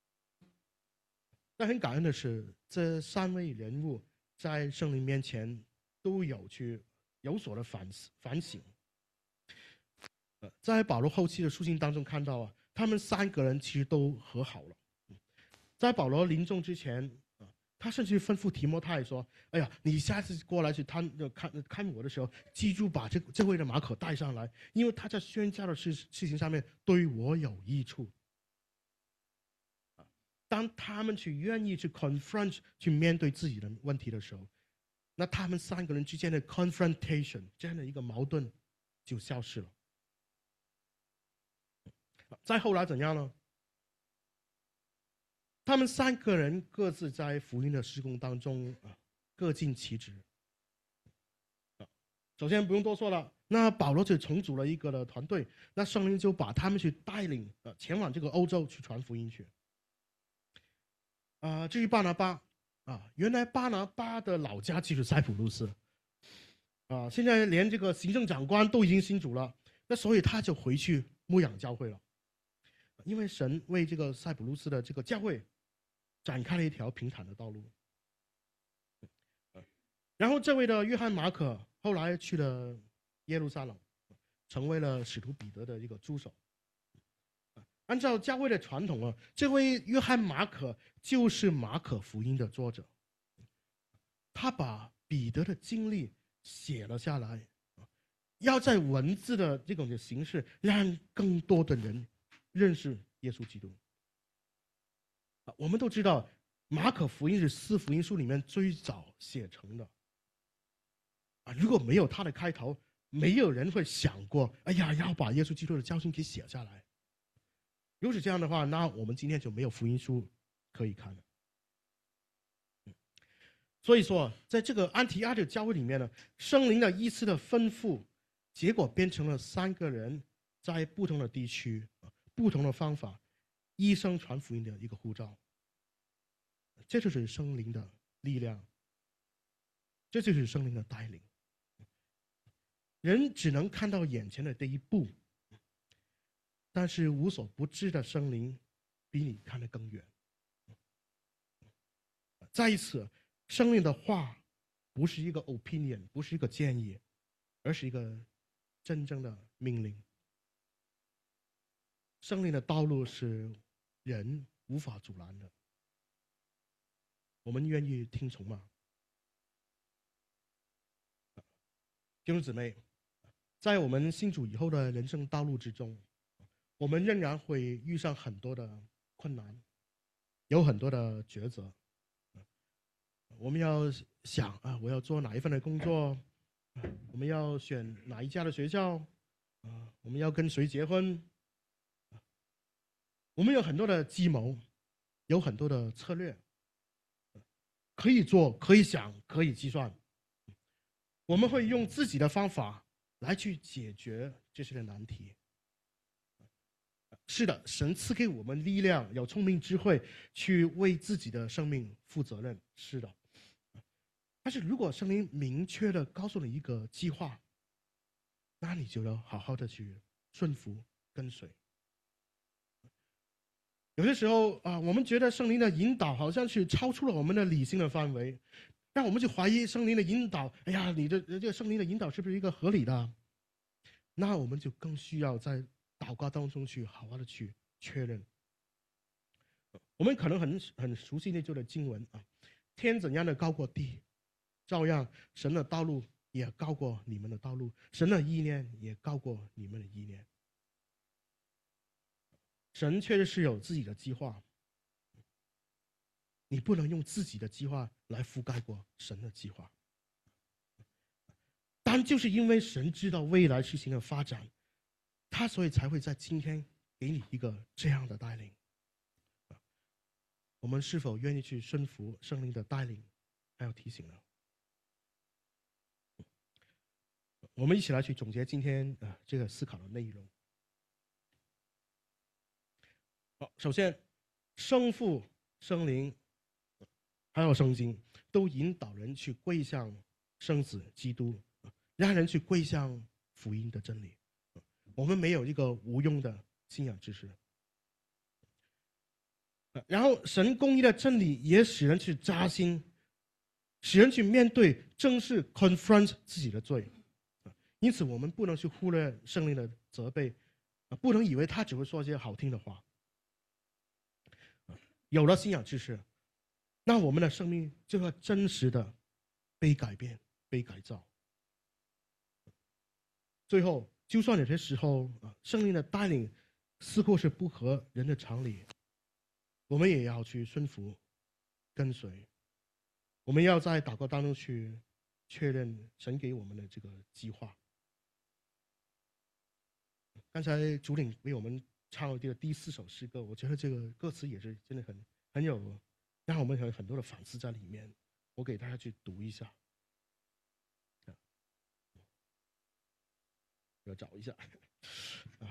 Speaker 2: 但很感恩的是，这三位人物在圣灵面前都有去有所的反思反省。呃，在保罗后期的书信当中看到啊，他们三个人其实都和好了。在保罗临终之前啊，他甚至吩咐提摩太说：“哎呀，你下次过来去看看看我的时候，记住把这这位的马可带上来，因为他在宣教的事事情上面对我有益处。”当他们去愿意去 confront 去面对自己的问题的时候，那他们三个人之间的 confrontation 这样的一个矛盾就消失了。再后来怎样呢？他们三个人各自在福音的事工当中啊，各尽其职。首先不用多说了，那保罗就重组了一个的团队，那圣灵就把他们去带领呃前往这个欧洲去传福音去。啊、呃，至于巴拿巴啊，原来巴拿巴的老家就是塞浦路斯，啊、呃，现在连这个行政长官都已经信主了，那所以他就回去牧养教会了，因为神为这个塞浦路斯的这个教会展开了一条平坦的道路。然后这位的约翰马可后来去了耶路撒冷，成为了使徒彼得的一个助手。按照教会的传统啊，这位约翰马可就是马可福音的作者，他把彼得的经历写了下来，要在文字的这种的形式让更多的人认识耶稣基督。我们都知道马可福音是四福音书里面最早写成的，如果没有他的开头，没有人会想过，哎呀，要把耶稣基督的教训给写下来。如果是这样的话，那我们今天就没有福音书可以看了。所以说，在这个安提阿的教会里面呢，圣灵的依次的吩咐，结果变成了三个人在不同的地区、不同的方法，一生传福音的一个呼召。这就是圣灵的力量，这就是圣灵的带领。人只能看到眼前的这一步，但是无所不知的圣灵比你看得更远。再一次，圣灵的话不是一个 opinion， 不是一个建议，而是一个真正的命令。圣灵的道路是人无法阻拦的，我们愿意听从吗？弟兄姊妹，在我们信主以后的人生道路之中，我们仍然会遇上很多的困难，有很多的抉择。我们要想啊，我要做哪一份的工作？我们要选哪一家的学校？啊，我们要跟谁结婚？我们有很多的计谋，有很多的策略，可以做，可以想，可以计算。我们会用自己的方法来去解决这些的难题。是的，神赐给我们力量，有聪明智慧，去为自己的生命负责任。是的，但是如果圣灵明确的告诉你一个计划，那你就要好好的去顺服跟随。有些时候啊，我们觉得圣灵的引导好像是超出了我们的理性的范围，让我们就怀疑圣灵的引导。哎呀，你的这个圣灵的引导是不是一个合理的？那我们就更需要在祷告当中去好好的去确认。我们可能很很熟悉那句的经文啊，天怎样的高过地，照样神的道路也高过你们的道路，神的意念也高过你们的意念。神确实是有自己的计划，你不能用自己的计划来覆盖过神的计划。但就是因为神知道未来事情的发展，他所以才会在今天给你一个这样的带领。我们是否愿意去顺服圣灵的带领还有提醒呢？我们一起来去总结今天呃这个思考的内容。好，首先，圣父、圣灵还有圣经都引导人去归向圣子基督，让人去归向福音的真理。我们没有一个无用的信仰知识。然后神公义的真理也使人去扎心，使人去面对正视 confront 自己的罪。因此我们不能去忽略圣灵的责备，不能以为他只会说一些好听的话。有了信仰知识，那我们的生命就要真实的被改变、被改造。最后，就算有些时候圣灵的带领似乎是不合人的常理，我们也要去顺服、跟随。我们要在祷告当中去确认神给我们的这个计划。刚才主领为我们唱了这个第四首诗歌，我觉得这个歌词也是真的很很有让我们有很多的反思在里面。我给大家去读一下，要找一下啊。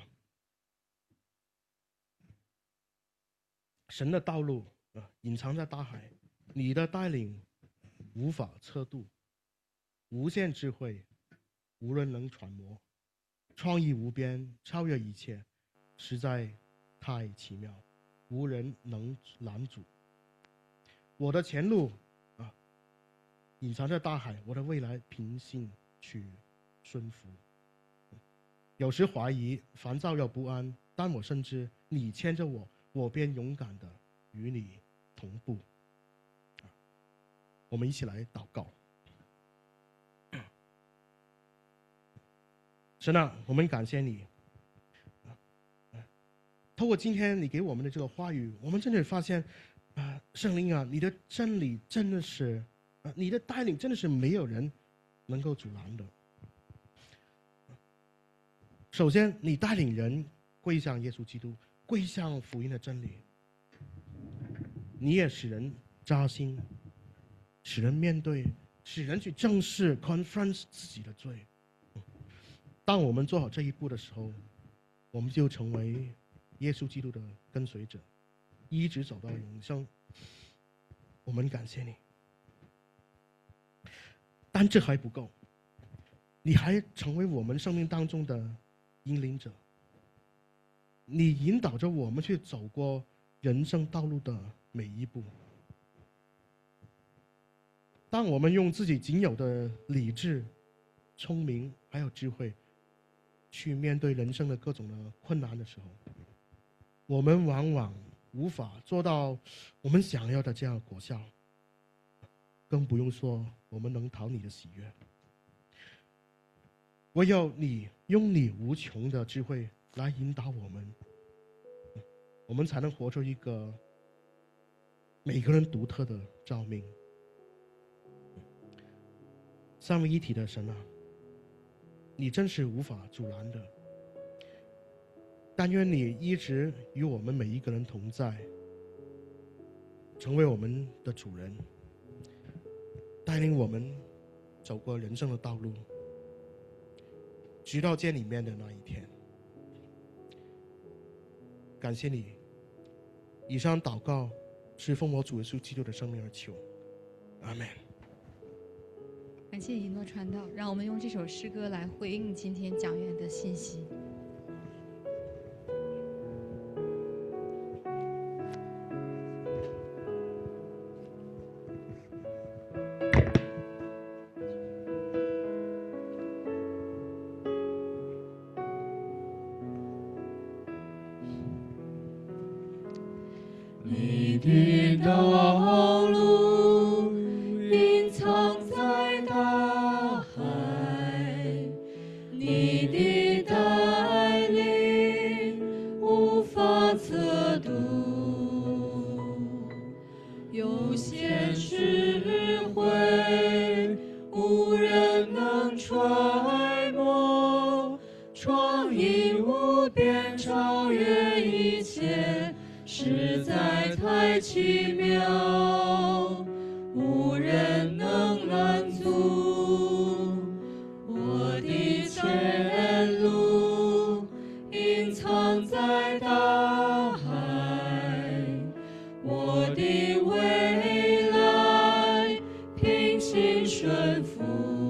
Speaker 2: 神的道路啊，隐藏在大海，你的带领无法测度，无限智慧，无人能揣摩，创意无边，超越一切，实在太奇妙，无人能拦阻。我的前路啊，隐藏在大海，我的未来平静去顺服。有时怀疑，烦躁又不安，但我深知你牵着我，我便勇敢的与你同步。我们一起来祷告。神啊，我们感谢你，透过今天你给我们的这个话语，我们真的发现啊，圣灵啊，你的真理真的是啊，你的带领真的是没有人能够阻拦的。首先，你带领人归向耶稣基督，归向福音的真理。你也使人扎心，使人面对，使人去正视 confront 自己的罪。当我们做好这一步的时候，我们就成为耶稣基督的跟随者，一直走到永生。我们感谢你，但这还不够，你还成为我们生命当中的引领者，你引导着我们去走过人生道路的每一步。当我们用自己仅有的理智、聪明还有智慧去面对人生的各种的困难的时候，我们往往无法做到我们想要的这样的果效，更不用说我们能讨你的喜悦。唯有你用你无穷的智慧来引导我们，我们才能活出一个每个人独特的召命。三位一体的神啊，你真是无法阻拦的。但愿你一直与我们每一个人同在，成为我们的主人，带领我们走过人生的道路，直到见里面的那一天。感谢你，以上祷告是奉我主耶稣基督的生命而求，阿们。
Speaker 3: 感谢以诺传道，让我们用这首诗歌来回应今天讲员的信息。
Speaker 4: 你的道路隐藏在大海，你的带领无法测度，有限智慧无人能揣摩，创意无边，超越一切，实在太奇妙，无人能拦阻。我的前路隐藏在大海，我的未来平行顺服。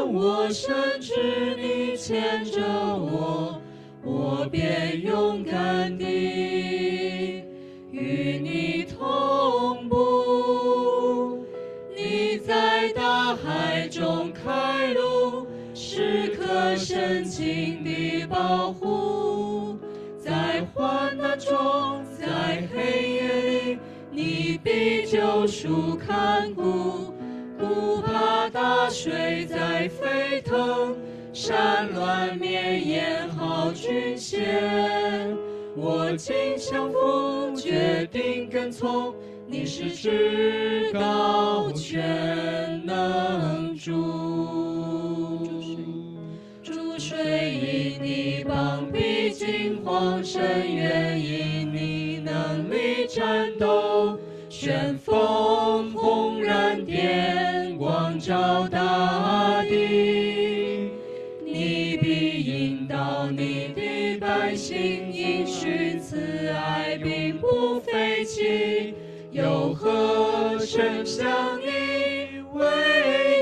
Speaker 4: 我深知你牵着我，我便勇敢地与你同步。你在大海中开路，时刻深情地保护。在患难中，在黑夜里，你必救赎看顾。不怕大水在沸腾，山峦绵延好军衔。我尽降服，决定跟从，你是至高全能主。主水因你膀臂惊惶，深渊因你能力战斗。旋风轰然电光照大地，你必引导你的百姓，应许慈爱并不废弃。有何神像你伟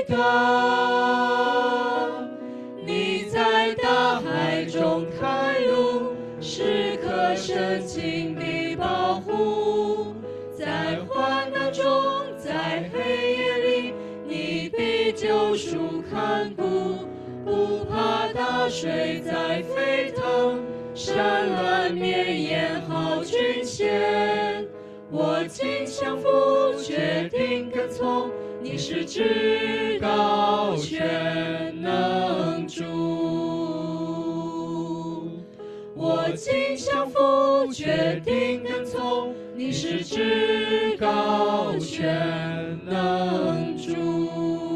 Speaker 4: 大？你在大海中开路，时刻深情地保护。在患难中，在黑夜里，你必救赎看顾。不怕大水在沸腾，山峦绵延好军衔。我尽降服，决定跟从，你是至高全能主。我尽降服，决定跟从，你是至高全能主。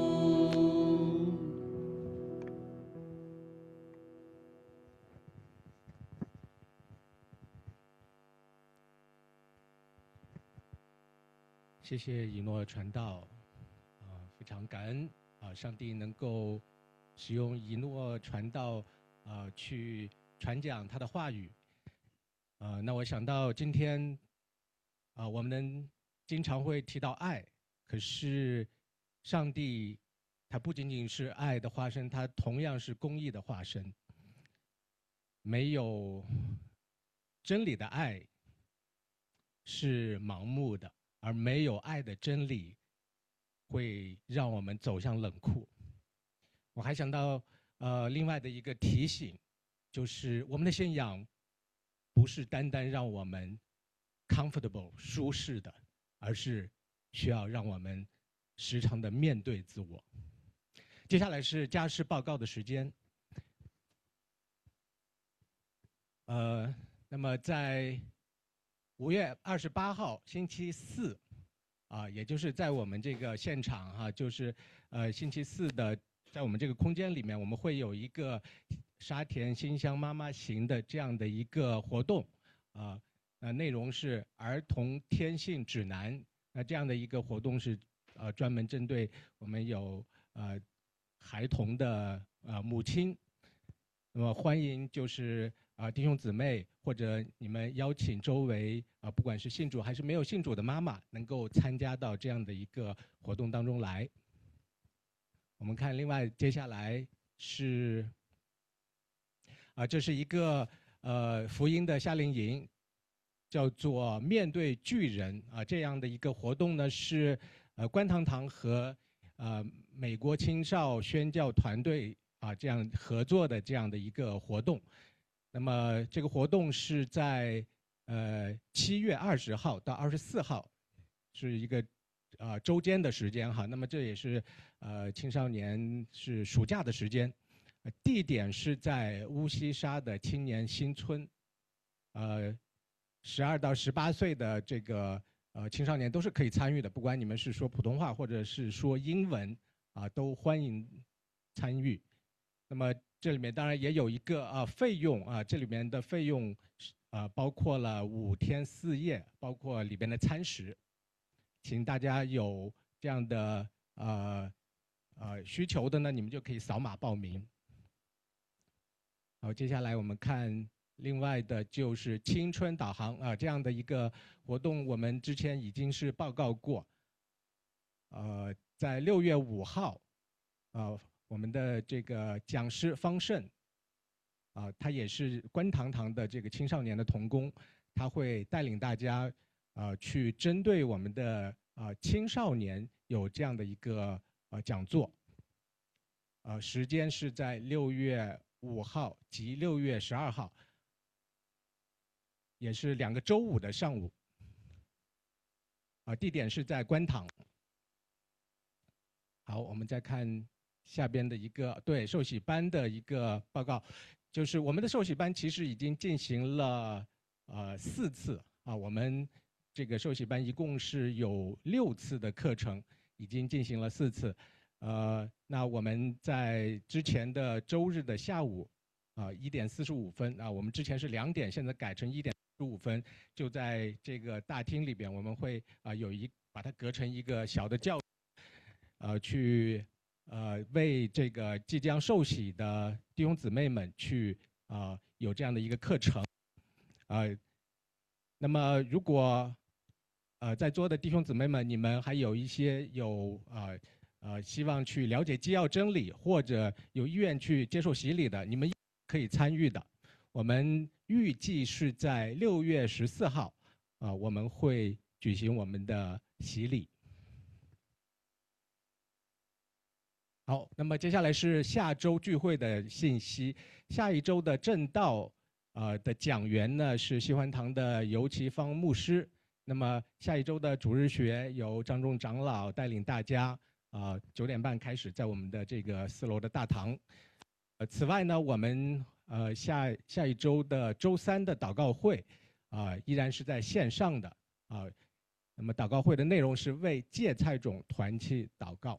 Speaker 1: 谢谢以诺传道，啊、非常感恩啊、上帝能够使用以诺传道，啊、去传讲他的话语。呃，那我想到今天，啊、我们经常会提到爱，可是上帝他不仅仅是爱的化身，他同样是公义的化身。没有真理的爱是盲目的，而没有爱的真理会让我们走向冷酷。我还想到呃另外的一个提醒，就是我们的信仰不是单单让我们 comfortable 舒适的，而是需要让我们时常的面对自我。接下来是家事报告的时间。呃，那么在五月二十八号星期四，啊，也就是在我们这个现场哈、啊，就是呃星期四的，在我们这个空间里面，我们会有一个沙田馨香妈妈行的这样的一个活动，啊，呃，内容是儿童天性指南。那这样的一个活动是呃专门针对我们有呃孩童的呃母亲，那么欢迎就是啊、呃、弟兄姊妹或者你们邀请周围啊、呃、不管是信主还是没有信主的妈妈，能够参加到这样的一个活动当中来。我们看另外接下来是啊、呃、这是一个呃福音的夏令营，叫做面对巨人啊、呃、这样的一个活动呢，是呃观堂堂和呃美国青少宣教团队啊这样合作的这样的一个活动。那么这个活动是在呃七月二十号到二十四号，是一个呃周间的时间哈。那么这也是呃青少年是暑假的时间，呃、地点是在乌溪沙的青年新村，呃十二到十八岁的这个呃青少年都是可以参与的，不管你们是说普通话或者是说英文啊，都欢迎参与。那么这里面当然也有一个啊费用啊，这里面的费用啊包括了五天四夜，包括里边的餐食，请大家有这样的呃呃需求的呢，你们就可以扫码报名。好，接下来我们看另外的就是青春导航啊这样的一个活动，我们之前已经是报告过，呃，在六月五号，呃。 我们的这个讲师方胜，啊，他也是观堂堂的这个青少年的童工，他会带领大家，呃，去针对我们的啊青少年有这样的一个呃讲座，呃，时间是在六月五号及六月十二号，也是两个周五的上午，啊，地点是在观堂。好，我们再看下边的一个对受洗班的一个报告，就是我们的受洗班其实已经进行了呃四次啊，我们这个受洗班一共是有六次的课程，已经进行了四次，呃，那我们在之前的周日的下午啊一点四十五分啊，我们之前是两点，现在改成一点四十五分，就在这个大厅里边，我们会啊有一把它隔成一个小的教。呃，去呃为这个即将受洗的弟兄姊妹们去啊、呃、有这样的一个课程，呃，那么如果呃在座的弟兄姊妹们，你们还有一些有呃呃希望去了解基要真理，或者有意愿去接受洗礼的，你们可以参与的。我们预计是在六月十四号啊、呃，我们会举行我们的洗礼。好，那么接下来是下周聚会的信息。下一周的正道，呃的讲员呢是西环堂的游其芳牧师。那么下一周的主日学由张仲长老带领大家，啊九点半开始在我们的这个四楼的大堂。呃，此外呢，我们呃下下一周的周三的祷告会，啊、呃、依然是在线上的啊、呃。那么祷告会的内容是为芥菜种团契祷告。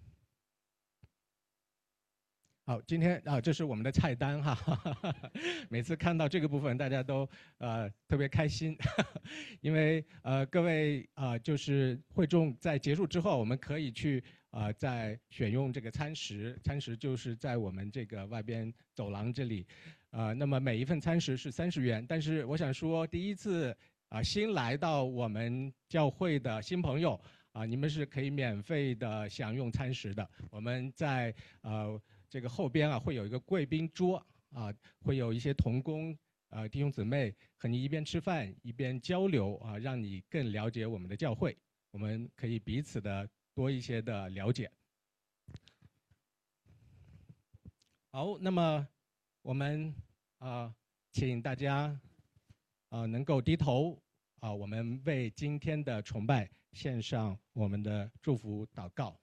Speaker 1: 好，今天啊，这是我们的菜单哈，哈哈哈，每次看到这个部分，大家都呃特别开心，哈哈，因为呃各位啊、呃，就是会众在结束之后，我们可以去啊、呃、再选用这个餐食，餐食就是在我们这个外边走廊这里，呃，那么每一份餐食是三十元，但是我想说，第一次啊、呃、新来到我们教会的新朋友啊、呃，你们是可以免费的享用餐食的，我们在呃。这个后边啊会有一个贵宾桌啊，会有一些同工啊弟兄姊妹和你一边吃饭一边交流啊，让你更了解我们的教会，我们可以彼此的多一些的了解。好，那么我们啊，请大家啊能够低头啊，我们为今天的崇拜献上我们的祝福祷告。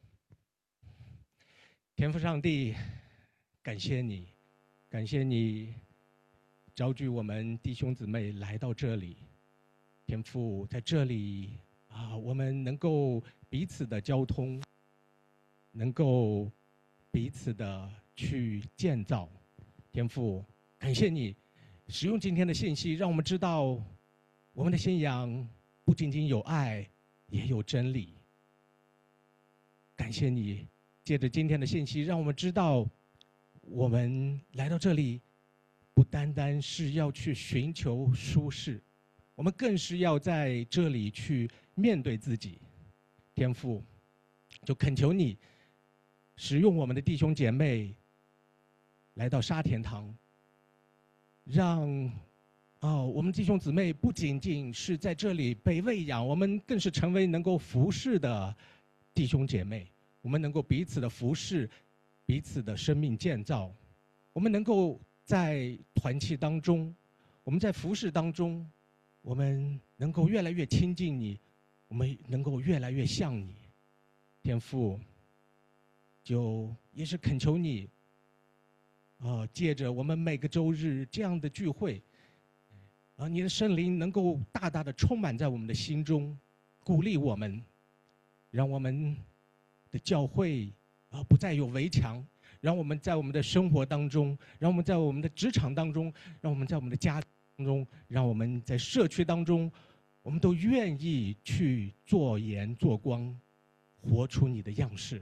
Speaker 1: 天父上帝，感谢你，感谢你召聚我们弟兄姊妹来到这里。天父，在这里啊，我们能够彼此的交通，能够彼此的去建造。天父，感谢你使用今天的信息，让我们知道我们的信仰不仅仅有爱，也有真理。感谢你。借着今天的信息，让我们知道，我们来到这里，不单单是要去寻求舒适，我们更是要在这里去面对自己。天父，就恳求你，使用我们的弟兄姐妹来到沙田堂，让哦，我们弟兄姊妹不仅仅是在这里被喂养，我们更是成为能够服侍的弟兄姐妹。我们能够彼此的服侍，彼此的生命建造，我们能够在团契当中，我们在服侍当中，我们能够越来越亲近你，我们能够越来越像你。天父，就也是恳求你，啊，借着我们每个周日这样的聚会，啊，你的圣灵能够大大的充满在我们的心中，鼓励我们，让我们的教会啊不再有围墙，让我们在我们的生活当中，让我们在我们的职场当中，让我们在我们的家当中，让我们在社区当中，我们都愿意去做盐做光，活出你的样式。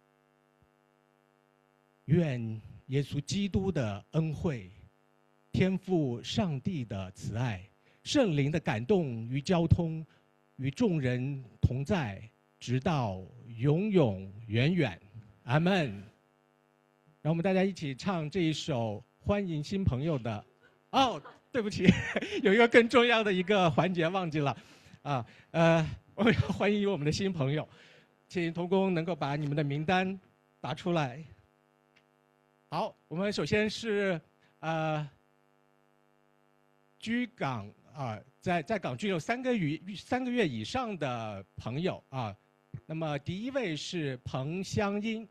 Speaker 1: 愿耶稣基督的恩惠、天父上帝的慈爱、圣灵的感动与交通，与众人同在，直到永永远远。阿们。 让我们大家一起唱这一首欢迎新朋友的。哦，对不起，有一个更重要的一个环节忘记了，啊，呃，我们要欢迎我们的新朋友，请同工能够把你们的名单打出来。好，我们首先是呃居港啊，在在港居有三个月三个月以上的朋友啊，那么第一位是彭香英，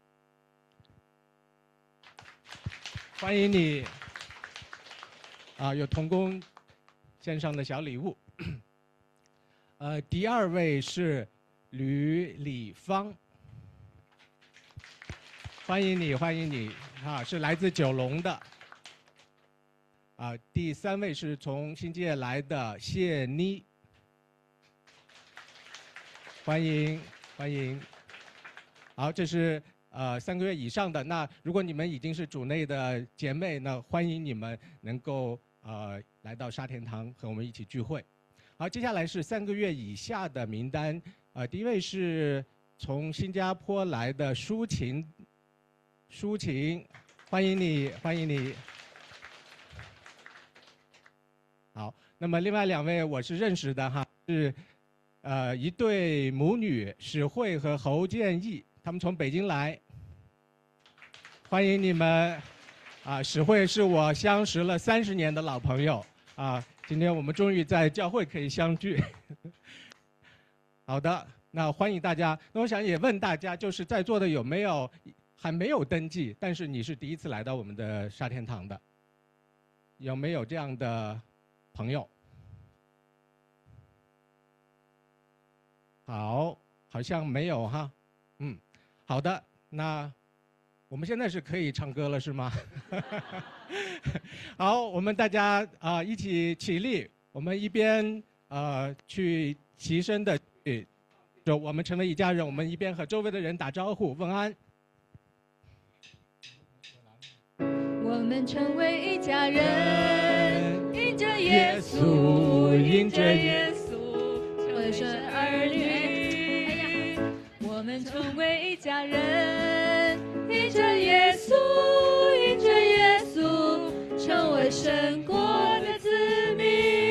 Speaker 1: 欢迎你。啊，有同工献上的小礼物。呃，第二位是吕礼芳，欢迎你，欢迎你啊，是来自九龙的。啊，第三位是从新界来的谢妮，欢迎欢迎。好，这是呃三个月以上的。那如果你们已经是主内的姐妹，那欢迎你们能够。呃，来到沙田堂和我们一起聚会。好，接下来是三个月以下的名单。呃，第一位是从新加坡来的舒琴，舒琴，欢迎你，欢迎你。好，那么另外两位我是认识的哈，是呃一对母女史慧和侯建义，他们从北京来，欢迎你们。啊，史慧是我相识了三十年的老朋友啊，今天我们终于在教会可以相聚。好的，那欢迎大家。那我想也问大家，就是在座的有没有还没有登记，但是你是第一次来到我们的沙天堂的，有没有这样的朋友？好，好像没有哈。嗯，好的，那。我们现在是可以唱歌了，是吗？好，我们大家啊、呃、一起起立，我们一边呃去齐声的去，就我们成为一家人，我们一边和周围的人打招呼问安。
Speaker 4: 我们成为一家人，因着耶稣，因着耶稣，成为神儿女。我们成为一家人。因着耶稣，因着耶稣，成为神国的子民。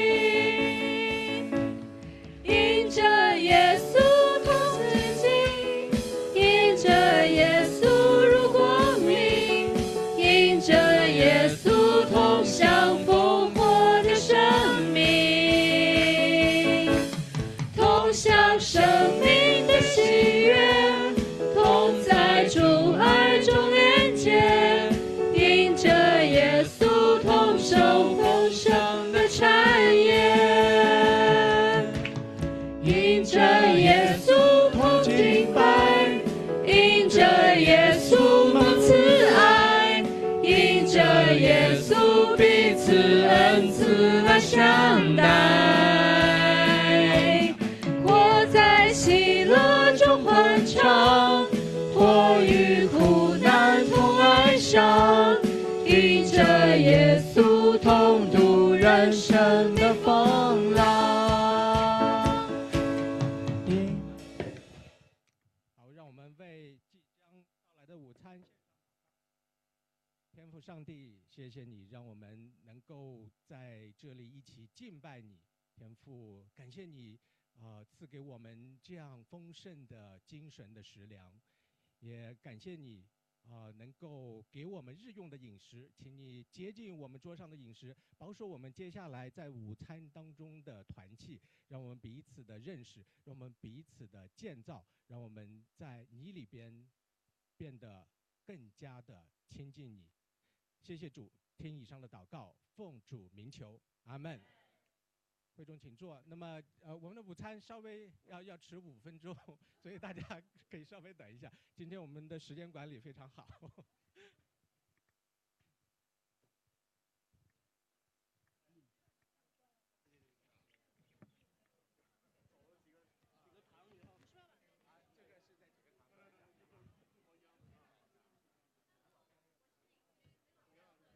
Speaker 4: 因着耶稣同自己，因着耶稣入光明，因着耶稣同享复活的生命，同享生命的喜悦，同在主爱中连结，因着耶稣同受丰盛的产业，因着耶稣同敬拜，因着耶稣蒙慈爱，因着耶稣彼此恩慈来相待，活在喜乐中欢唱，或与苦难同哀伤，因着耶稣同度人生的风浪。
Speaker 1: 好，让我们为即将到来的午餐，天父上帝，谢谢你让我们能够在这里一起敬拜你，天父，感谢你，呃，赐给我们这样丰盛的精神的食粮。也感谢你，啊、呃，能够给我们日用的饮食，请你洁净我们桌上的饮食，保守我们接下来在午餐当中的团契，让我们彼此的认识，让我们彼此的建造，让我们在你里边变得更加的亲近你。谢谢主，听以上的祷告，奉主名求，阿门。会众请坐。那么，呃，我们的午餐稍微要要迟五分钟，所以大家可以稍微等一下。今天我们的时间管理非常好。